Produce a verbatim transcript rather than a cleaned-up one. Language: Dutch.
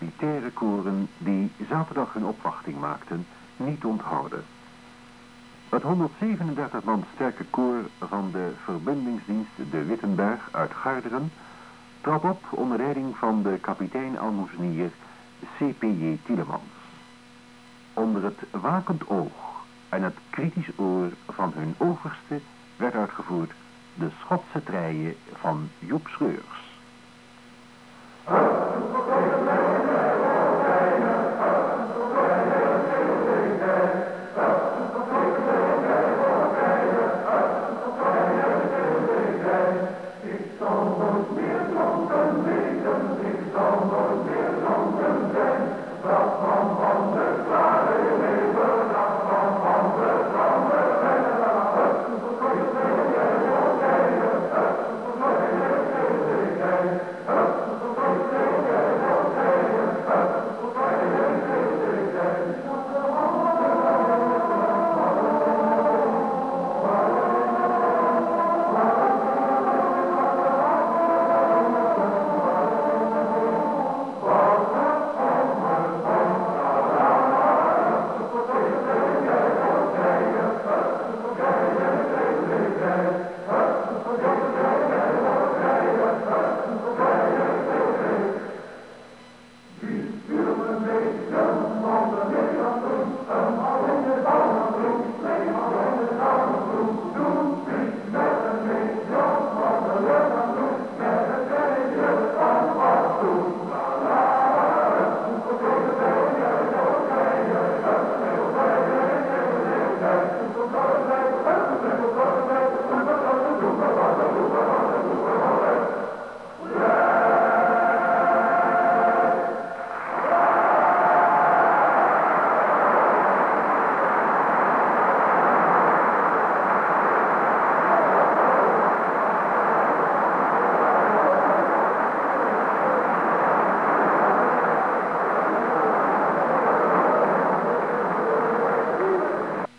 militaire koren die zaterdag hun opwachting maakten niet onthouden. Het honderdzevenendertig man sterke koor van de verbindingsdienst de Wittenberg uit Garderen trad op onder leiding van de kapitein almoezenier C P J Tielemans. Onder het wakend oog en het kritisch oor van hun overste werd uitgevoerd de Schotse treien van Joep Schreurs.